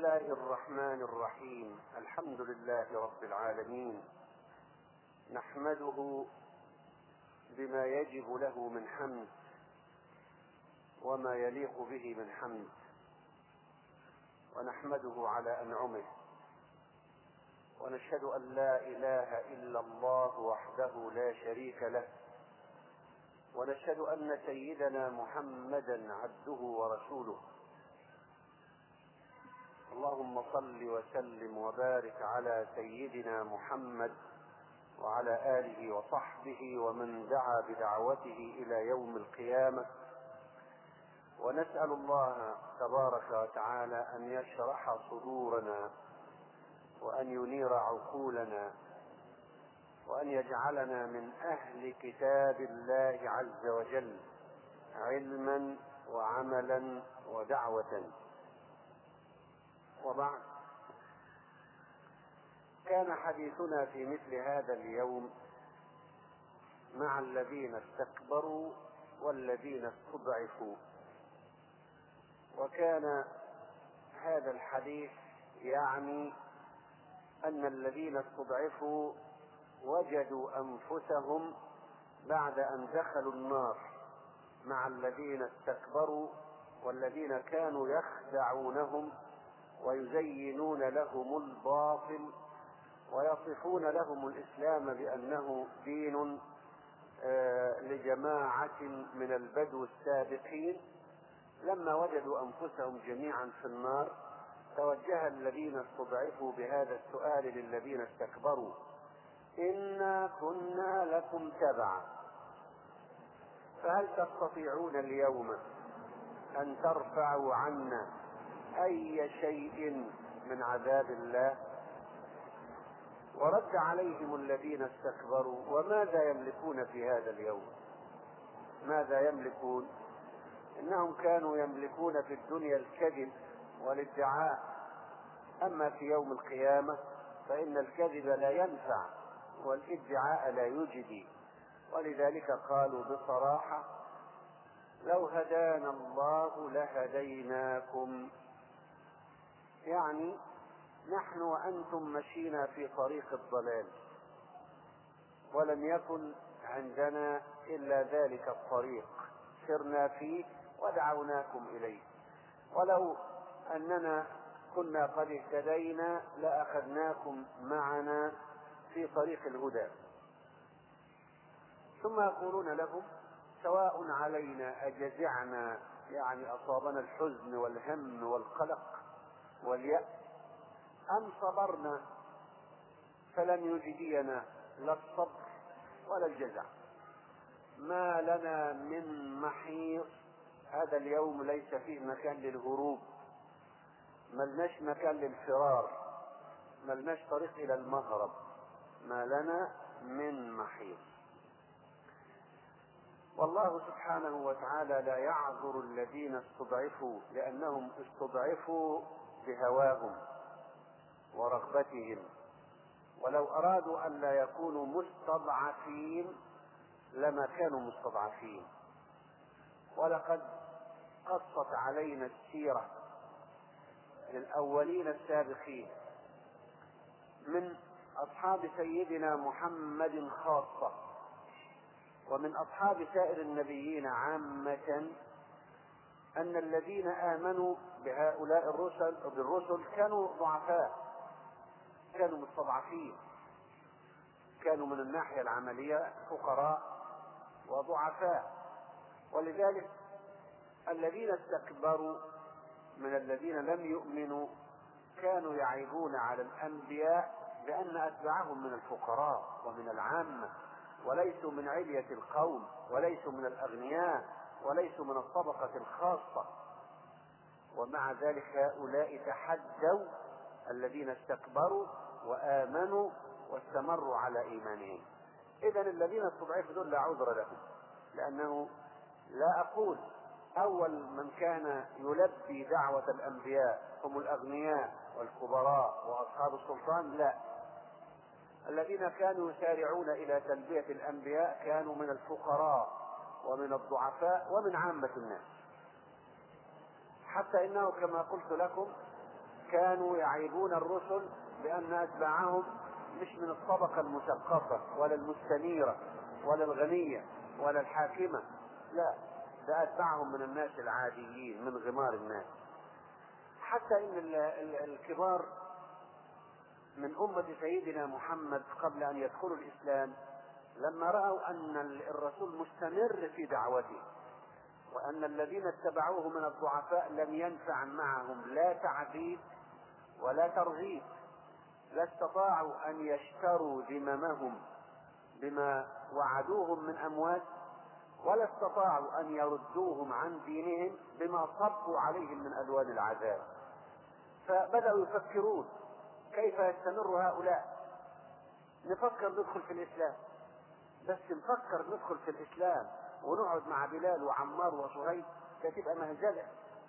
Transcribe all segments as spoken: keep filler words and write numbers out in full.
الله الرحمن الرحيم. الحمد لله رب العالمين، نحمده بما يجب له من حمد وما يليق به من حمد، ونحمده على أنعمه، ونشهد أن لا إله إلا الله وحده لا شريك له، ونشهد أن سيدنا محمدا عبده ورسوله. اللهم صل وسلم وبارك على سيدنا محمد وعلى آله وصحبه ومن دعا بدعوته إلى يوم القيامة. ونسأل الله تبارك وتعالى أن يشرح صدورنا وأن ينير عقولنا وأن يجعلنا من أهل كتاب الله عز وجل علما وعملا ودعوة. وبعد، كان حديثنا في مثل هذا اليوم مع الذين استكبروا والذين استضعفوا، وكان هذا الحديث يعني أن الذين استضعفوا وجدوا أنفسهم بعد أن دخلوا النار مع الذين استكبروا والذين كانوا يخدعونهم ويزينون لهم الباطل ويصفون لهم الإسلام بأنه دين لجماعة من البدو السابقين. لما وجدوا أنفسهم جميعا في النار، توجه الذين استضعفوا بهذا السؤال للذين استكبروا: إنا كنا لكم تبعا، فهل تستطيعون اليوم أن ترفعوا عنا أي شيء من عذاب الله؟ ورد عليهم الذين استكبروا: وماذا يملكون في هذا اليوم؟ ماذا يملكون؟ إنهم كانوا يملكون في الدنيا الكذب والادعاء، أما في يوم القيامة فإن الكذب لا ينفع والادعاء لا يجدي. ولذلك قالوا بصراحة: لو هدانا الله لهديناكم، يعني نحن وأنتم مشينا في طريق الضلال ولم يكن عندنا إلا ذلك الطريق سرنا فيه ودعوناكم إليه، ولو أننا كنا قد اهتدينا لأخذناكم معنا في طريق الهدى. ثم يقولون لهم: سواء علينا أجزعنا، يعني أصابنا الحزن والهم والقلق واليأس، أم صبرنا فلن يجدينا لا الصبر ولا الجزع، ما لنا من محيص. هذا اليوم ليس فيه مكان للهروب، ملناش مكان للفرار، ملناش طريق إلى المهرب، ما لنا من محيص. والله سبحانه وتعالى لا يعذر الذين استضعفوا، لأنهم استضعفوا بهواهم ورغبتهم، ولو أرادوا أن لا يكونوا مستضعفين لما كانوا مستضعفين. ولقد قصت علينا السيرة للأولين السابقين من أصحاب سيدنا محمد خاصة ومن أصحاب سائر النبيين عامة، أن الذين آمنوا بهؤلاء الرسل بالرسل كانوا ضعفاء، كانوا مستضعفين، كانوا من الناحية العملية فقراء وضعفاء. ولذلك الذين استكبروا من الذين لم يؤمنوا كانوا يعيبون على الأنبياء بأن أتباعهم من الفقراء ومن العامة، وليسوا من علية القوم، وليسوا من الأغنياء، وليسوا من الطبقة الخاصة. ومع ذلك هؤلاء تحدوا الذين استكبروا وآمنوا واستمروا على إيمانهم. إذن الذين استضعفوا دول لا عذر لهم، لأنه لا أقول أول من كان يلبي دعوة الأنبياء هم الأغنياء والكبراء وأصحاب السلطان، لا، الذين كانوا يسارعون إلى تلبية الأنبياء كانوا من الفقراء ومن الضعفاء ومن عامة الناس. حتى إنه كما قلت لكم كانوا يعيبون الرسل بأن أتباعهم مش من الطبقة المثقفة ولا المستنيرة ولا الغنية ولا الحاكمة، لا، ده أتباعهم من الناس العاديين، من غمار الناس. حتى إن الكبار من أمة سيدنا محمد قبل أن يدخلوا الإسلام لما رأوا أن الرسول مستمر في دعوته وأن الذين اتبعوه من الضعفاء لم ينفع معهم لا تعذيب ولا ترغيب، لا استطاعوا أن يشتروا ذممهم بما وعدوهم من أموال، ولا استطاعوا أن يردوهم عن دينهم بما صبوا عليهم من ألوان العذاب. فبدأوا يفكرون كيف يستمر هؤلاء. نفكر ندخل في الإسلام، بس نفكر ندخل في الإسلام ونقعد مع بلال وعمار وصهيب تبقى مهزلة.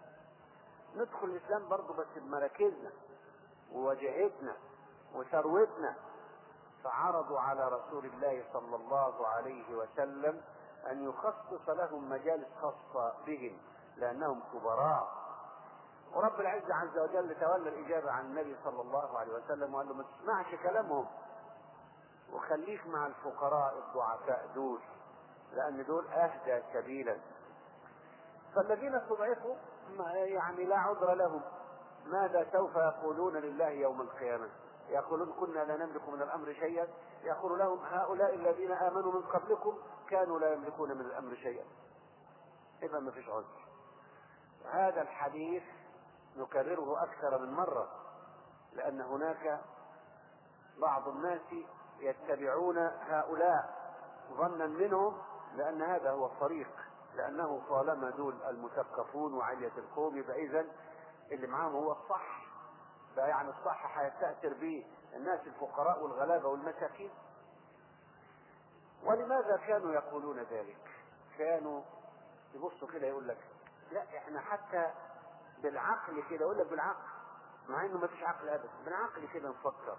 ندخل الإسلام برضو بس بمراكزنا ووجهتنا وثروتنا. فعرضوا على رسول الله صلى الله عليه وسلم أن يخصص لهم مجالس خاصة بهم لأنهم كبراء. ورب العزة عز وجل تولى الإجابة عن النبي صلى الله عليه وسلم وقال له ما تسمعش كلامهم وخليك مع الفقراء الضعفاء دول، لأن دول أهدى سبيلا. فالذين استضعفوا يعني لا عذر لهم. ماذا سوف يقولون لله يوم القيامة؟ يقولون كنا لا نملك من الأمر شيئا. يقول لهم هؤلاء الذين آمنوا من قبلكم كانوا لا يملكون من الأمر شيئا. إذا ما فيش عذر. هذا الحديث نكرره أكثر من مرة، لأن هناك بعض الناس يتبعون هؤلاء ظنا منهم لأن هذا هو الطريق، لأنه طالما دول المثقفون وعلية القوم يبقى إذن اللي معاهم هو الصح. فيعني الصح هيستأثر به الناس الفقراء والغلابة والمساكين. ولماذا كانوا يقولون ذلك؟ كانوا يبصوا كده يقول لك لا احنا حتى بالعقل كده، يقول لك بالعقل مع انه ما فيش عقل ابدا، بالعقل كده نفكر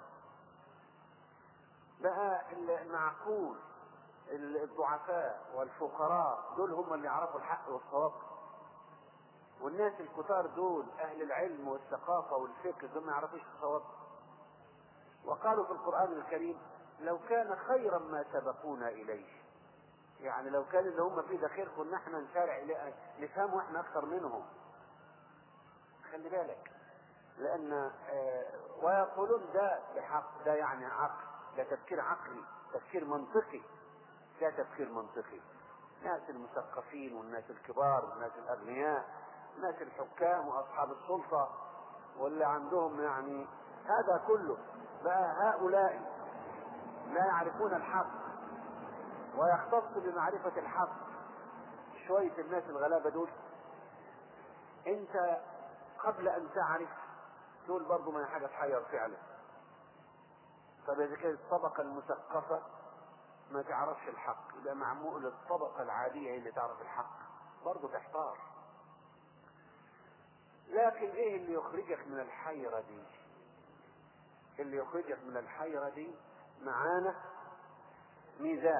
بقى المعقول الضعفاء والفقراء دول هم اللي يعرفوا الحق والصواب، والناس الكثار دول اهل العلم والثقافة والفكر دول ما يعرفوش الصواب. وقالوا في القرآن الكريم لو كان خيرا ما سبقونا اليه، يعني لو كان اللي هم فيه ده خير كنا احنا نشارع نفهم واحنا اكثر منهم. خلي بالك، لان آه ويقولون ده بحق، ده يعني عقل، ده تفكير عقلي، تفكير منطقي، ده تفكير منطقي. الناس المثقفين والناس الكبار والناس الاغنياء، الناس الحكام واصحاب السلطة واللي عندهم يعني هذا كله بقى هؤلاء لا يعرفون الحق ويختص بمعرفة الحق شوية الناس الغلابة دول. انت قبل ان تعرف دول برضو ما حاجة تحير فعلا. فإذا كانت الطبقة المثقفة ما تعرفش الحق يبقى معمول الطبقة العادية اللي تعرف الحق برضو تحتار. لكن ايه اللي يخرجك من الحيرة دي؟ اللي يخرجك من الحيرة دي معانا ميزان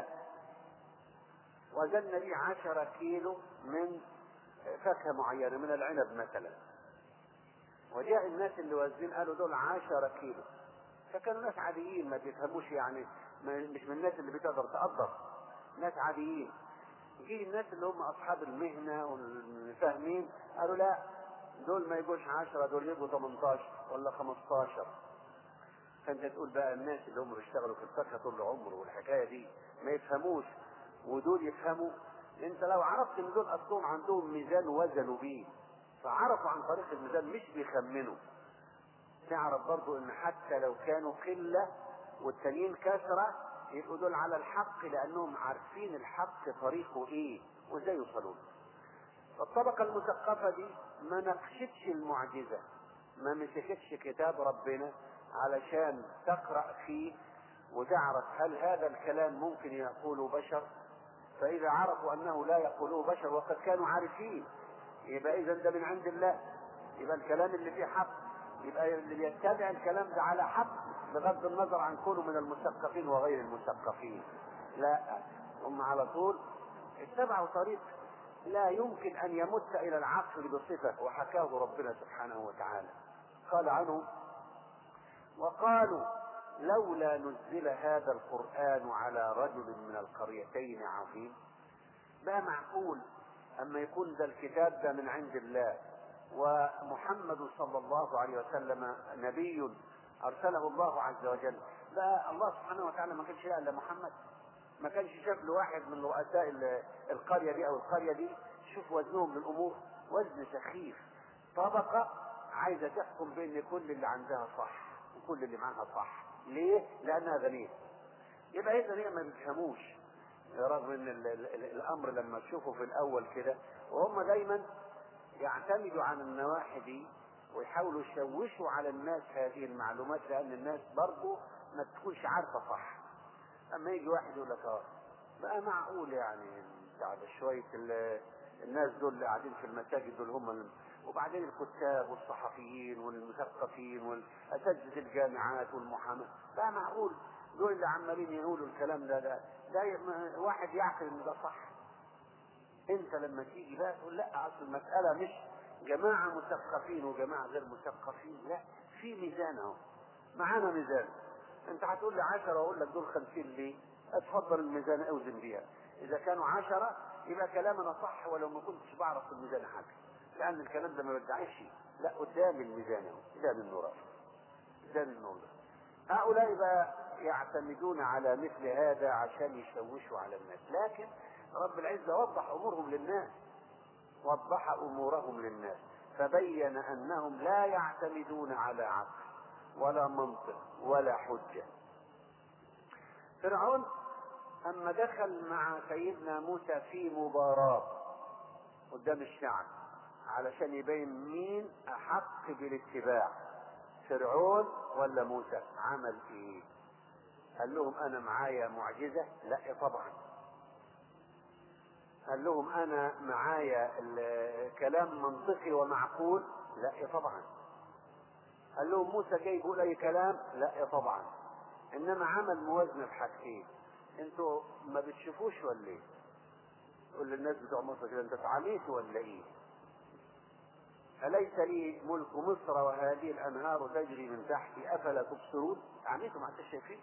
وزن لي عشرة كيلو من فاكهة معينة من العنب مثلا، وجاء الناس اللي وزن قالوا دول عشرة كيلو، فكانوا ناس عاديين ما بيفهموش، يعني مش من الناس اللي بتقدر تقدر، ناس عاديين. يجي الناس اللي هم اصحاب المهنة والفاهمين قالوا لا دول ما يجوش عشرة، دول يجوا ثمانية عشر ولا خمسة عشر. فانت تقول بقى الناس اللي هم بيشتغلوا في الفاكهة طول العمر والحكاية دي ما يفهموش ودول يفهموا. انت لو عرفت ان دول اصلهم عندهم ميزان وزنوا بيه فعرفوا عن طريق الميزان مش بيخمنوا، تعرف برضو ان حتى لو كانوا قلة والتانيين كثرة يبقوا دول على الحق لانهم عارفين الحق طريقه ايه وازاي يوصلون. الطبقة المثقفة دي ما نقشتش المعجزة، ما مسكتش كتاب ربنا علشان تقرأ فيه وتعرف هل هذا الكلام ممكن يقوله بشر. فإذا عرفوا أنه لا يقوله بشر وقد كانوا عارفين يبقى إذا ده من عند الله، يبقى الكلام اللي فيه حق، يبقى اللي بيتبع الكلام ده على حق بغض النظر عن كونه من المثقفين وغير المثقفين. لا، هم على طول اتبعوا طريق لا يمكن أن يمت إلى العقل بصفة وحكاه ربنا سبحانه وتعالى. قال عنه: وقالوا لولا نزل هذا القرآن على رجل من القريتين عظيم. ما معقول أما يكون ده الكتاب ده من عند الله، ومحمد صلى الله عليه وسلم نبي أرسله الله عز وجل، لا الله سبحانه وتعالى ما كانش إلا محمد، ما كانش شاف له واحد من رؤساء القرية دي أو القرية دي. شوف وزنهم للأمور وزن سخيف، طبقة عايزة تحكم بأن كل اللي عندها صح وكل اللي معاها صح. ليه؟ لأنها غنية. يبقى إيه غنية؟ ما بيفهموش، رغم ان ال ال ال الامر لما تشوفه في الاول كده، وهم دايما يعتمدوا على النواحي دي ويحاولوا يشوشوا على الناس هذه المعلومات، لان الناس برضه ما تكونش عارفه صح. اما يجي واحد يقول لك: اه بقى معقول يعني بعد شويه الناس دول اللي قاعدين في المساجد دول هم، وبعدين الكتاب والصحفيين والمثقفين والاساتذه الجامعات والمحاماه، بقى معقول دول اللي عمالين يقولوا الكلام ده ده ده واحد يعقل ان ده صح؟ انت لما تيجي بقى تقول: لا، اصل المساله مش جماعه مثقفين وجماعه غير مثقفين، لا، في ميزان اهو، معانا ميزان. انت هتقول لي عشرة واقول لك دول خمسين، ليه؟ اتفضل الميزان اوزن بيها، اذا كانوا عشرة يبقى كلامنا صح ولو ما كنتش بعرف في الميزان حاجه، لان الكلام ده ما بدعيش، لا، قدام الميزان اهو، قدام النور، قدام النور. هؤلاء بقى يعتمدون على مثل هذا عشان يشوشوا على الناس، لكن رب العزة وضح امورهم للناس، وضح امورهم للناس، فبين انهم لا يعتمدون على عقل ولا منطق ولا حجة. فرعون اما دخل مع سيدنا موسى في مباراة قدام الشعب علشان يبين مين احق بالاتباع، فرعون ولا موسى، عمل ايه؟ قال لهم: انا معايا معجزة؟ لا طبعا. قال لهم: انا معايا كلام منطقي ومعقول؟ لا طبعا. قال لهم: موسى جاي يقول اي كلام؟ لا طبعا. انما عمل موازنة بحاجتين. انتوا ما بتشوفوش ولا ايه؟ قول للناس بتوع مصر كده: انت اتعميتوا ولا ايه؟ أليس لي ملك مصر وهذه الأنهار تجري من تحتي أفلا تبصرون؟ عميتوا ما انتش شايفين.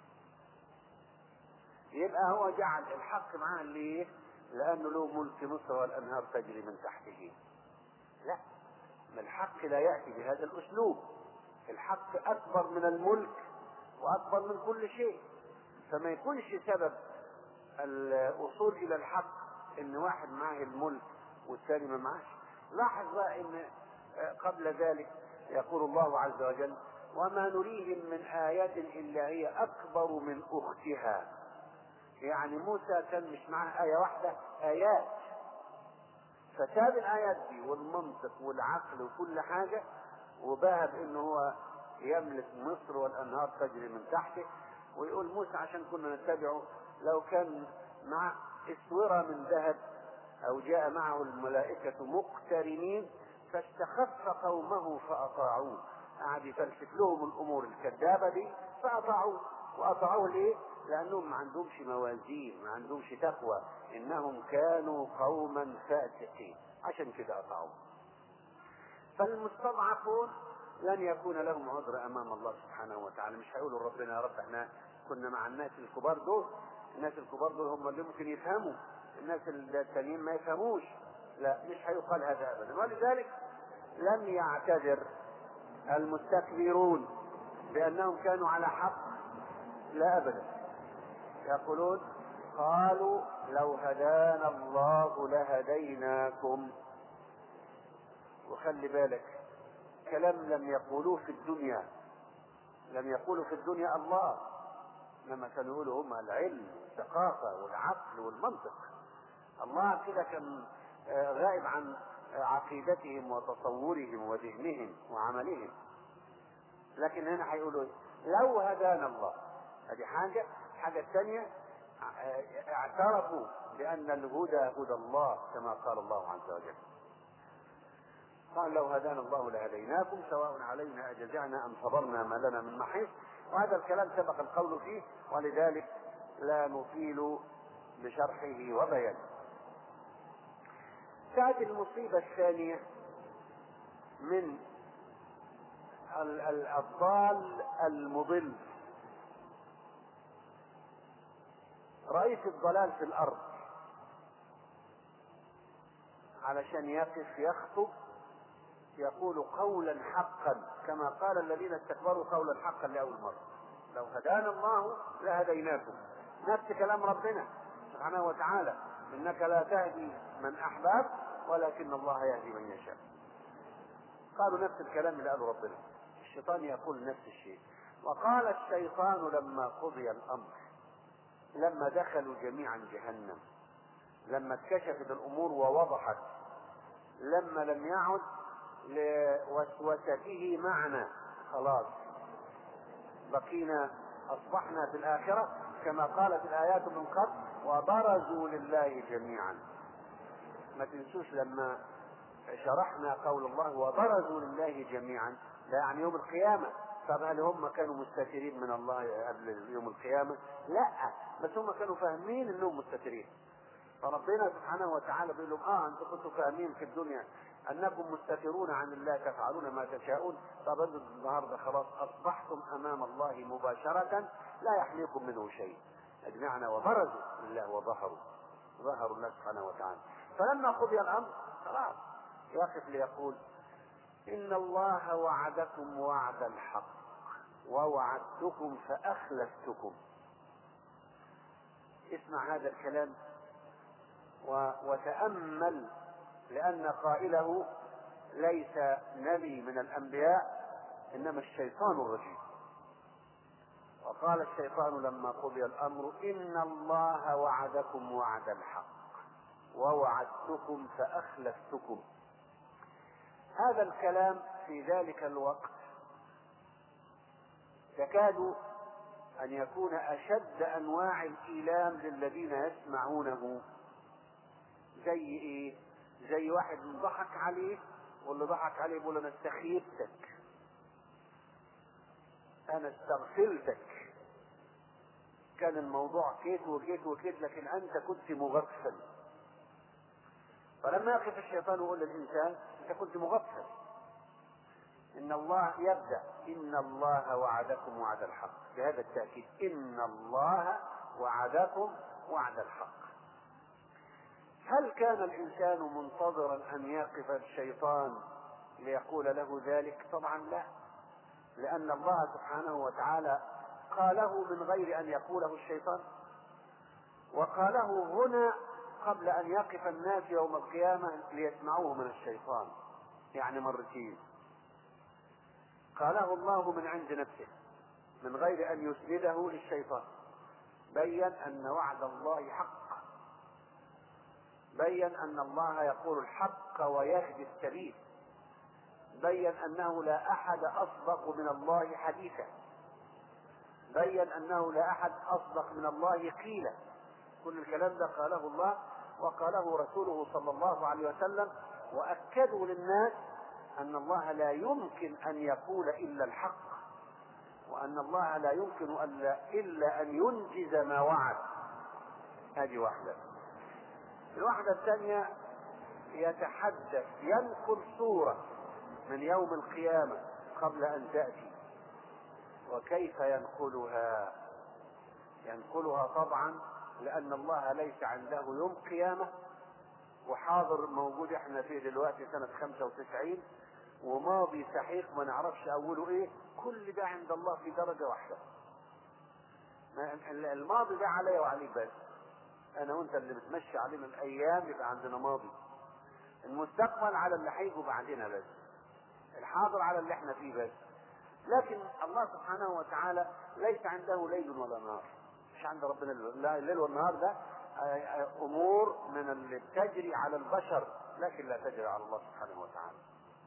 يبقى هو جعل الحق معاه ليه؟ لأنه له ملك مصر والأنهار تجري من تحته. لا، ما الحق لا يأتي بهذا الأسلوب. الحق أكبر من الملك وأكبر من كل شيء، فما يكونش سبب الوصول إلى الحق إن واحد معه الملك والثاني ما معهش. لاحظ بقى إن قبل ذلك يقول الله عز وجل: وما نريهم من آية إلا هي أكبر من أختها. يعني موسى كان مش معاه آية واحدة، آيات، فساب الآيات دي والمنطق والعقل وكل حاجة وباهى بأنه هو يملك مصر والأنهار تجري من تحته. ويقول موسى عشان كنا نتبعه لو كان مع اسورة من ذهب أو جاء معه الملائكة مقترنين فاستخف قومه فأطاعوه. قعد يفلسف لهم الأمور الكذابة دي فأطاعوه. وأطاعوه ليه؟ لأنهم ما عندهمش موازين، ما عندهمش تقوى، إنهم كانوا قوما فاسقين، عشان كده أطاعوه. فالمستضعفون لن يكون لهم عذر أمام الله سبحانه وتعالى. مش هيقولوا ربنا: يا رب احنا كنا مع الناس الكبار دول، الناس الكبار دول هم اللي ممكن يفهموا، الناس التانيين ما يفهموش. لا، مش هيقال هذا أبدا. ولذلك لم يعتذر المستكبرون بأنهم كانوا على حق، لا أبدا. يقولون: قالوا لو هدانا الله لهديناكم. وخلي بالك، كلام لم يقولوه في الدنيا، لم يقولوا في الدنيا الله، لما كانوا يقولوا هم العلم والثقافة والعقل والمنطق. الله كده كان غائب عن عقيدتهم وتصورهم وذهنهم وعملهم. لكن هنا هيقولوا: لو هدانا الله. هذه حاجة. حاجة الثانية، اعترفوا بأن الهدى هدى الله كما قال الله عز وجل. قال: لو هدانا الله لهديناكم سواء علينا أجزعنا أم صبرنا ما لنا من محيص. وهذا الكلام سبق القول فيه، ولذلك لا نطيل بشرحه وبيانه. تأتي المصيبة الثانية من الضال المضل، رئيس الضلال في الارض، علشان يقف يخطب يقول قولا حقا كما قال الذين استكبروا قولا حقا لأول مرة، لو هدانا الله لهديناكم. نفس كلام ربنا سبحانه وتعالى، انك لا تهدي من احببت ولكن الله يهدي من يشاء. قالوا نفس الكلام اللي قاله ربنا، الشيطان يقول نفس الشيء. وقال الشيطان لما قضي الامر، لما دخلوا جميعا جهنم، لما اتكشفت الامور ووضحت، لما لم يعد لوسوسته معنا، خلاص بقينا اصبحنا في الاخرة كما قالت الايات من قبل وبرزوا لله جميعا. ما تنسوش لما شرحنا قول الله وبرزوا لله جميعا، ده يعني يوم القيامة. طب هل هم كانوا مستترين من الله قبل يوم القيامة؟ لا، بس هم كانوا فاهمين انهم مستترين. فربنا سبحانه وتعالى بيقول لهم اه انتم كنتوا فاهمين في الدنيا انكم مستترون عن الله تفعلون ما تشاءون، طب انتم النهارده خلاص اصبحتم امام الله مباشرة لا يحميكم منه شيء. اجمعنا وبرزوا لله وظهروا ظهروا الله سبحانه وتعالى. فلما قضي الامر خلاص يقف ليقول ان الله وعدكم وعد الحق ووعدتكم فاخلفتكم. اسمع هذا الكلام وتأمل، لأن قائله ليس نبي من الأنبياء إنما الشيطان الرجيم. وقال الشيطان لما قضي الأمر إن الله وعدكم وعد الحق ووعدتكم فأخلفتكم. هذا الكلام في ذلك الوقت يكاد أن يكون أشد أنواع الإيلام للذين يسمعونه. زي ايه؟ زي واحد ضحك عليه، واللي ضحك عليه يقول انا استخيبتك، انا استغفلتك، كان الموضوع كيت وكيت وكيت لكن انت كنت مغفل. فلما يقف الشيطان يقول للانسان انت كنت مغفل، ان الله يبدأ ان الله وعدكم وعد الحق، بهذا التأكيد ان الله وعدكم وعد الحق. هل كان الإنسان منتظرا أن يقف الشيطان ليقول له ذلك؟ طبعا لا، لأن الله سبحانه وتعالى قاله من غير أن يقوله الشيطان، وقاله هنا قبل أن يقف الناس يوم القيامة ليسمعوه من الشيطان، يعني مرتين. قاله الله من عند نفسه من غير أن يسنده للشيطان، بين أن وعد الله حق، بين أن الله يقول الحق ويهدي السبيل، بين أنه لا أحد أصدق من الله حديثا، بين أنه لا أحد أصدق من الله قيلا. كل الكلام ده قاله الله وقاله رسوله صلى الله عليه وسلم، وأكدوا للناس أن الله لا يمكن أن يقول إلا الحق، وأن الله لا يمكن إلا أن ينجز ما وعد. هذه واحدة. الواحدة الثانية يتحدث ينقل صورة من يوم القيامة قبل أن تأتي. وكيف ينقلها؟ ينقلها طبعا لأن الله ليس عنده يوم قيامة وحاضر موجود احنا فيه دلوقتي سنة خمسة وتسعين، وماضي سحيق ما نعرفش أوله إيه، كل ده عند الله في درجة واحدة. الماضي ده علي وعليك بس، انا وانت اللي بتمشي علينا الايام يبقى عندنا ماضي. المستقبل على اللي هيجوا بعدنا بس، الحاضر على اللي احنا فيه بس. لكن الله سبحانه وتعالى ليس عنده ليل ولا نهار، مش عند ربنا الليل والنهار، ده امور من اللي تجري على البشر لكن لا تجري على الله سبحانه وتعالى.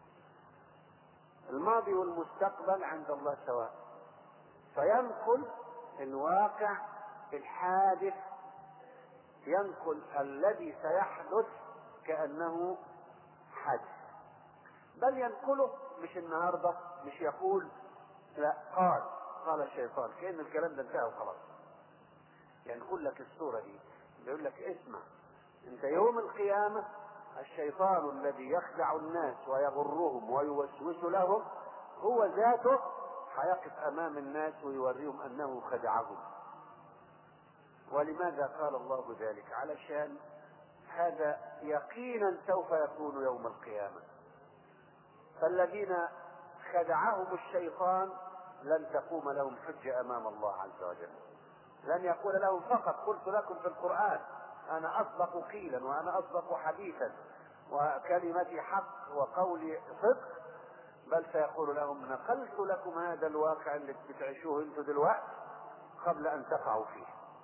الماضي والمستقبل عند الله سواء، فينقل الواقع الحادث، ينقل الذي سيحدث كأنه حدث، بل ينقله مش النهاردة، مش يقول لا قال قال الشيطان كأن الكلام ده انتهى وخلاص. ينقل لك الصورة دي، يقول لك اسمع انت يوم القيامة الشيطان الذي يخدع الناس ويغرهم ويوسوس لهم هو ذاته هيقف امام الناس ويوريهم انه خدعهم. ولماذا قال الله ذلك؟ علشان هذا يقينا سوف يكون يوم القيامة. فالذين خدعهم الشيطان لن تقوم لهم حجة امام الله عز وجل. لن يقول لهم فقط قلت لكم في القرآن انا اصدق قيلا وانا اصدق حديثا وكلمتي حق وقولي صدق، بل سيقول لهم نقلت لكم هذا الواقع اللي بتعيشوه انتوا دلوقتي قبل ان تقعوا فيه.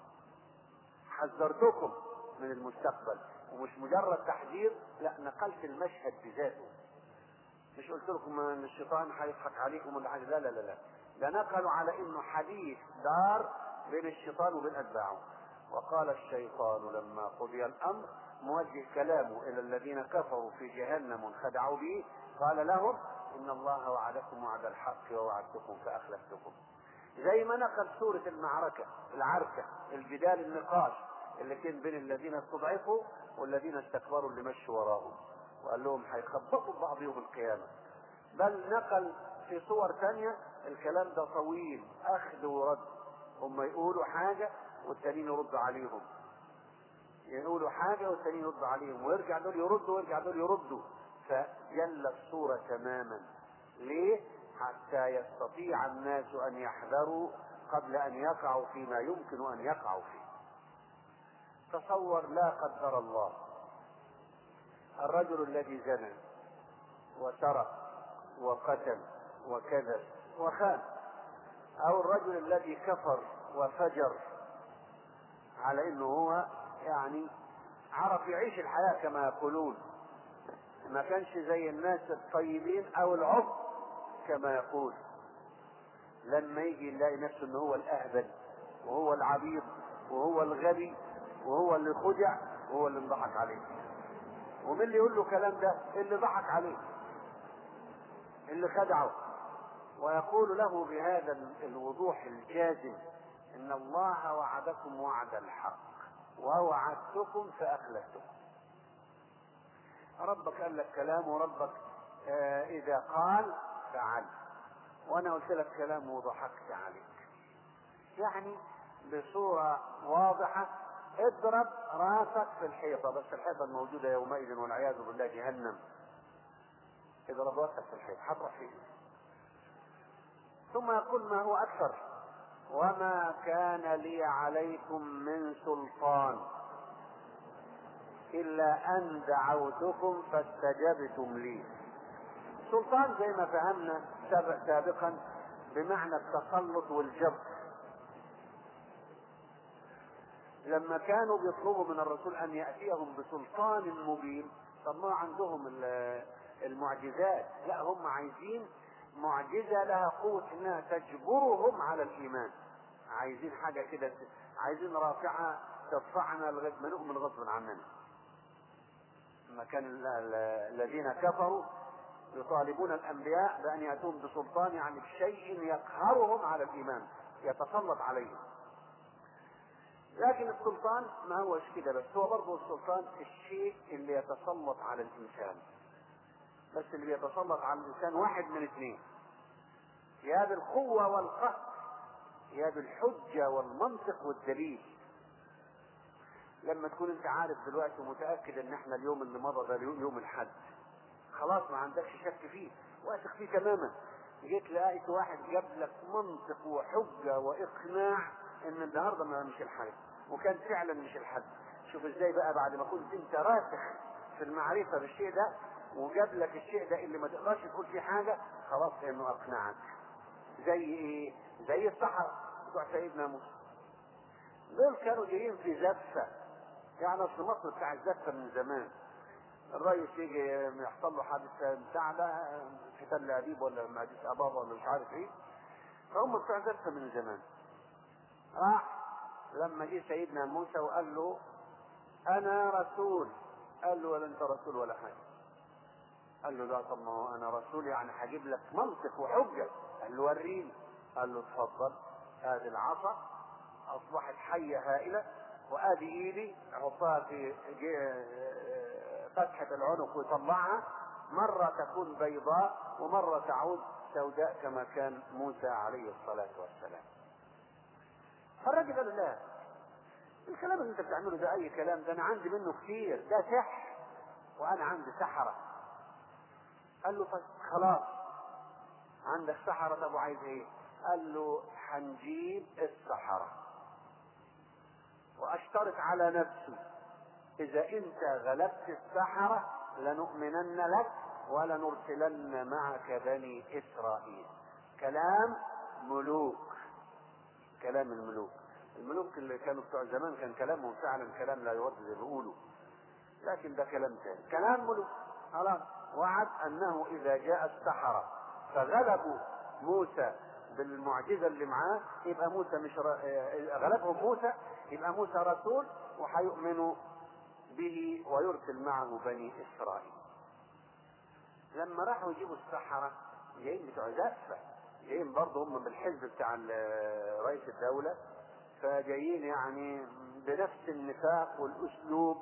حذرتكم من المستقبل، ومش مجرد تحذير، لا، نقلت المشهد بذاته. مش قلت لكم ان الشيطان هيضحك عليكم ولا حاجه، لا لا لا لا، ده نقلوا على انه حديث دار بين الشيطان وبين اتباعه. وقال الشيطان لما قضي الامر موجه كلامه الى الذين كفروا في جهنم وانخدعوا به، قال لهم ان الله وعدكم وعد الحق ووعدتكم فاخلفتكم. زي ما نقل سورة المعركة العركة الجدال النقاش اللي كان بين الذين استضعفوا والذين استكبروا اللي مشوا وراهم، وقال لهم هيخبطوا بعض يوم القيامة. بل نقل في صور ثانية الكلام ده طويل، اخذ ورد، هم يقولوا حاجة والتانيين يردوا عليهم، يقولوا حاجة والتانيين يردوا عليهم، ويرجع دول يردوا ويرجع دول يردوا، فجل الصورة تماما. ليه؟ حتى يستطيع الناس ان يحذروا قبل ان يقعوا فيما يمكن ان يقعوا فيه. تصور لا قدر الله الرجل الذي زنى وسرق وقتل وكذب وخان، او الرجل الذي كفر وفجر على انه هو يعني عرف يعيش الحياة كما يقولون، ما كانش زي الناس الطيبين او العبد كما يقول. لما يجي يلاقي نفسه انه هو الاهبل وهو العبيط وهو الغبي وهو اللي خدع وهو اللي انضحك عليه. ومن اللي يقول له كلام ده؟ اللي ضحك عليه، اللي خدعه. ويقول له بهذا الوضوح الجازم ان الله وعدكم وعد الحق ووعدتكم فاخلفتكم. ربك قال لك كلام، وربك آه اذا قال فعل، وانا قلت لك كلام وضحكت عليك. يعني بصورة واضحة اضرب راسك في الحيطة، بس الحيطة الموجودة يومئذ والعياذ بالله جهنم. اضرب راسك في الحيطة هتروح فيه. ثم يقول ما هو اكثر: وما كان لي عليكم من سلطان الا ان دعوتكم فاستجبتم لي. سلطان زي ما فهمنا سابقا بمعنى التسلط والجبر. لما كانوا بيطلبوا من الرسول ان يأتيهم بسلطان مبين، طب ما عندهم المعجزات، لا، هم عايزين معجزة لها قوة انها تجبرهم على الايمان. عايزين حاجة كده، عايزين رافعة تدفعنا لغاية ما نؤمن غصبا عننا. لما كان الذين كفروا يطالبون الانبياء بان ياتون بسلطان، يعني بشيء يقهرهم على الايمان، يتسلط عليهم. لكن السلطان ما هوش كده بس، هو برضه السلطان الشيء اللي يتسلط على الانسان. بس اللي بيتسلط على الانسان واحد من اثنين: يا بالقوة والقهر، يا بالحجة والمنطق والدليل. لما تكون انت عارف دلوقتي ومتأكد ان احنا اليوم اللي مضى ده يوم الحد، خلاص ما عندكش شك فيه، واثق فيه تماما، جيت لقيت واحد جاب لك منطق وحجة واقناع ان النهارده ما مش الحد، وكان فعلا مش الحد. شوف ازاي بقى بعد ما كنت انت راسخ في المعرفة بالشيء ده، وجاب لك الشيء ده اللي ما تقدرش تقول فيه حاجة، خلاص انه اقنعك. زي ايه؟ زي السحرة بتوع سيدنا موسى. دول كانوا جايين في زفة، يعني اصل مصر بتاع الزفة من زمان. الرئيس يجي يحصل له حادثة بتاع ده في تل ابيب ولا مدينة ابابا ولا مش عارف ايه، فهم بتوع زفة من زمان. راح لما جه سيدنا موسى وقال له انا رسول، قال له ولا انت رسول ولا حاجة. قال له لا، طب ما هو انا رسول يعني هجيب لك منطق وحجة. قال له وريني. قال له اتفضل، هذه العصا اصبحت حية هائلة، وادي ايدي احطها في فتحة العنق ويطلعها، مرة تكون بيضاء ومرة تعود سوداء كما كان موسى عليه الصلاة والسلام. فالراجل قال لا، الكلام اللي انت بتعمله ده اي كلام، ده انا عندي منه كتير، ده سحر وانا عندي سحرة. قال له طيب خلاص، عندك سحرة، طب وعايز ايه؟ قال له هنجيب السحرة واشترط على نفسي اذا انت غلبت السحرة لنؤمنن لك ولنرسلن معك بني اسرائيل. كلام ملوك، كلام الملوك. الملوك اللي كانوا بتوع زمان كان كلامهم فعلا كلام لا يرد زي ما بيقولوا، لكن ده كلام تاني، كلام ملوك. خلاص، وعد انه اذا جاء السحرة فغلبوا موسى بالمعجزة اللي معاه يبقى موسى مش ر... غلبهم موسى يبقى موسى رسول وهيؤمنوا به ويرسل معه بني اسرائيل. لما راحوا يجيبوا السحرة جايين بتوع زفة، جايين برضه هم بالحزب بتاع رئيس الدولة، فجايين يعني بنفس النفاق والاسلوب.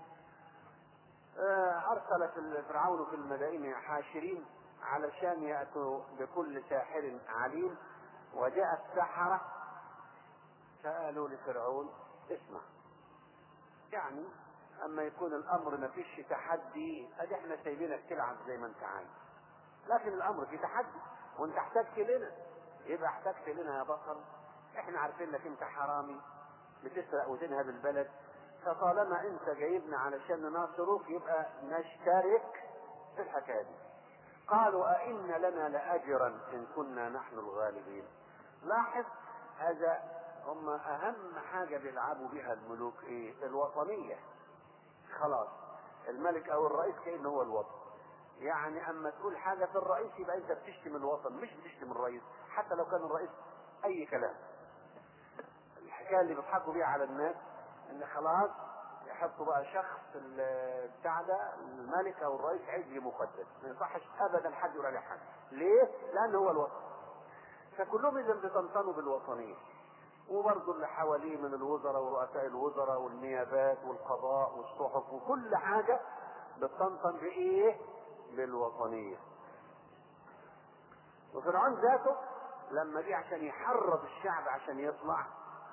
ارسل فرعون في المدائن حاشرين علشان يأتوا بكل ساحر عليم، وجاء السحرة سألوا لفرعون اسمع، يعني اما يكون الامر ما فيش تحدي ادي احنا سايبينك تلعب زي ما انت عايز، لكن الامر في تحدي وانت احتجت لنا، يبقى احتجت لنا يا بطل، احنا عارفين لك انت حرامي بتسرق وتنهب البلد، فطالما انت جايبنا علشان نناصرك يبقى نشترك في الحكايه دي. قالوا أئن لنا لأجرا إن كنا نحن الغالبين. لاحظ هذا، هم أهم حاجة بيلعبوا بها الملوك إيه؟ الوطنية. خلاص الملك أو الرئيس كأنه هو الوطن، يعني أما تقول حاجة في الرئيس يبقى أنت بتشتم الوطن مش بتشتم الرئيس، حتى لو كان الرئيس أي كلام. الحكاية اللي بيضحكوا بيها على الناس إن خلاص يحطوا بقى شخص بتاع ده الملك او الرئيس عجل مقدس، ما يصحش ابدا حد يقول عليه حاجه. ليه؟ لانه هو الوطن. فكلهم اذا بيطنطنوا بالوطنيه، وبرضه اللي حواليه من الوزراء ورؤساء الوزراء والنيابات والقضاء والصحف وكل حاجه بتطنطن بايه؟ بالوطنيه. وفرعون ذاته لما جه عشان يحرض الشعب عشان يطلع،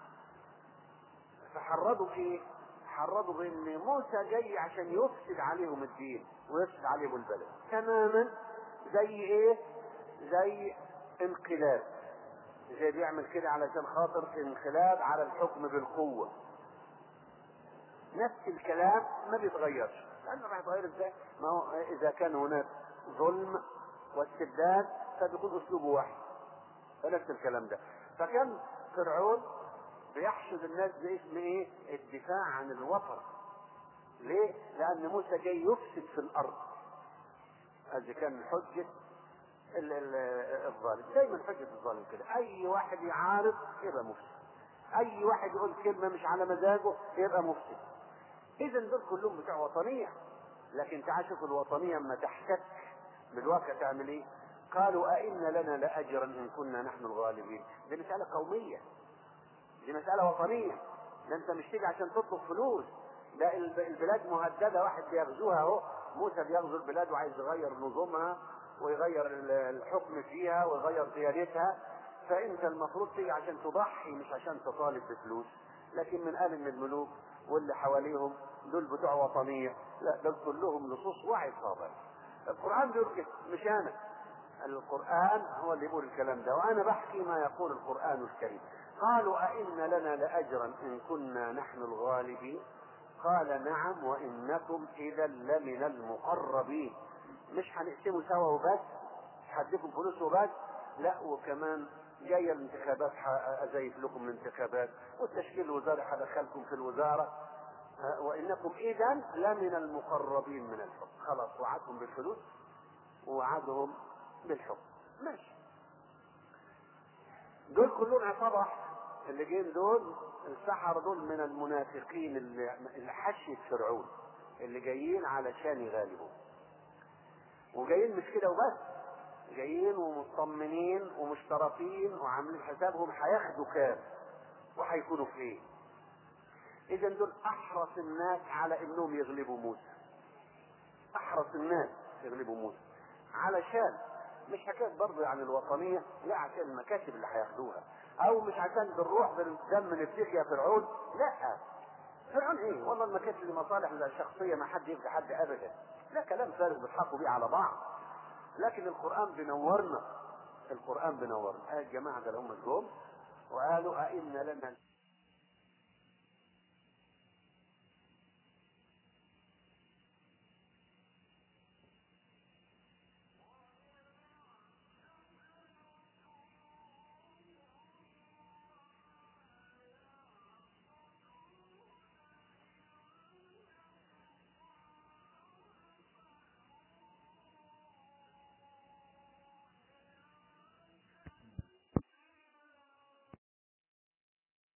فحرضوا ايه؟ حرضوا بان موسى جاي عشان يفسد عليهم الدين ويفسد عليهم البلد تماما، زي ايه؟ زي انقلاب، زي بيعمل كده علشان خاطر انقلاب على الحكم بالقوة. نفس الكلام ما بيتغيرش، لانه راح يتغير ازاي؟ ما هو اذا كان هناك ظلم واستبداد فبيكون اسلوبه واحد، فنفس الكلام ده. فكان فرعون بيحشد الناس باسم ايه؟ الدفاع عن الوطن. ليه؟ لان موسى جاي يفسد في الارض. هذه كان حجة الظالم، دايما حجة الظالم كده، اي واحد يعارض يبقى مفسد، اي واحد يقول كلمة مش على مزاجه يبقى مفسد. اذا دول كلهم بتوع وطنية، لكن تعال شوف الوطنية اما تحتك بالواقع تعمل ايه؟ قالوا أئن لنا لأجرا إن كنا نحن الغالبين. دي مسألة قومية، دي مسألة وطنية، ده انت مش تيجي عشان تطلب فلوس، ده البلاد مهددة، واحد بيغزوها اهو، موسى بيغزو البلاد وعايز يغير نظامها ويغير الحكم فيها ويغير ديانتها، فانت المفروض تيجي عشان تضحي مش عشان تطالب بفلوس. لكن من قال ان الملوك واللي حواليهم دول بتوع وطنية، لا دول كلهم لصوص وعي صابر. القرآن بيقول كده مش انا، القرآن هو اللي يقول الكلام ده، وانا بحكي ما يقول القرآن الكريم. قالوا أئن لنا لأجرا إن كنا نحن الغالبين قال نعم وإنكم إذا لمن المقربين. مش هنقسموا سوا وبس، مش هديكم فلوس وبس، لا وكمان جاية الانتخابات أزيف لكم الانتخابات، والتشكيل الوزاري هدخلكم في الوزارة، وإنكم إذا لمن المقربين من الحكم. خلاص وعدهم بالفلوس ووعدهم بالحكم، ماشي. دول كلهم عصابة، اللي جايين دول السحرة دول من المنافقين اللي حشيت فرعون، اللي جايين علشان يغالبوا، وجايين مش كده وبس، جايين ومطمنين ومشترطين وعاملين حسابهم هياخدوا كام وهيكونوا في ايه. اذا دول احرص الناس على انهم يغلبوا موسى، احرص الناس يغلبوا موسى، علشان مش حكايه برضه يعني الوطنيه، لا عشان المكاسب اللي هياخدوها، او مش عشان بالروح بالدم نفتك يا فرعون، لا. فرعون ايه؟ والله المكاسب لمصالح شخصيه، ما حد يفدي حد ابدا، لا كلام فارغ بيضحكوا بيه على بعض. لكن القران بينورنا، القران بينورنا. آه الجماعه ده اللي هم جم وقالوا أئن لنا